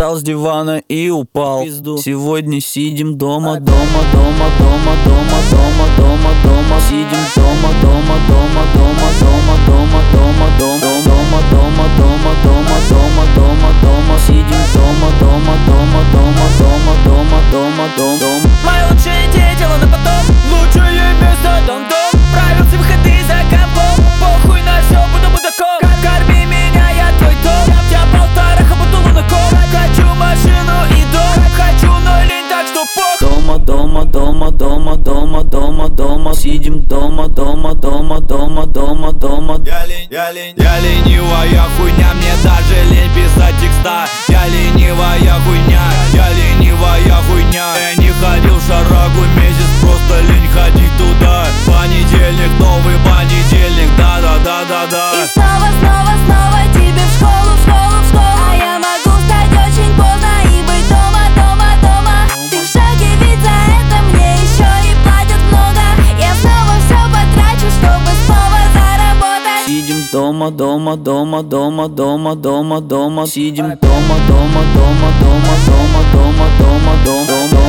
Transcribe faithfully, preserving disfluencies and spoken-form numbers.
Встал с дивана и упал. Сегодня сидим дома, дома, дома, дома, дома, дома, дома, дома. Сидим дома, дома, дома, дома, дома, дома, дома, дома, дома, дома, дома, дома, дома, дома, дома. Сидим дома, дома, дома, дома, дома, дома, дома, дома, дома. Мои лучшие идеи дело на потом. Лучшее место дом-дом. Правился выходы за компом. Похуй на все, буду мудаком. Корми меня, я твой дом. Я полтора хапуту лунаком. Хочу машину и дом. Хочу, но лень, так что похуй. Дома, дома, дома, дома, дома, дома, дома. Сидим дома, дома, дома, дома, дома, дома. Я лень, я лень, я ленивая хуйня. Мне даже лень писать текста. Я ленивая хуйня, я ленивая хуйня. Я не ходил в шарагу месяц, просто лень ходить туда. Понедельник, новый понедельник, да-да-да-да-да. И снова, снова, снова тебе в школу, в школу, в школу. А я могу встать очень поздно и быть дома, дома, дома. Ты в шоке, ведь за это мне еще и платят много. Я снова все потрачу, чтобы снова заработать. Сидим дома, дома, дома, дома, дома, дома, дома. Сидим дома, дома, дома, дома, дома, дома, дома, дома, дома.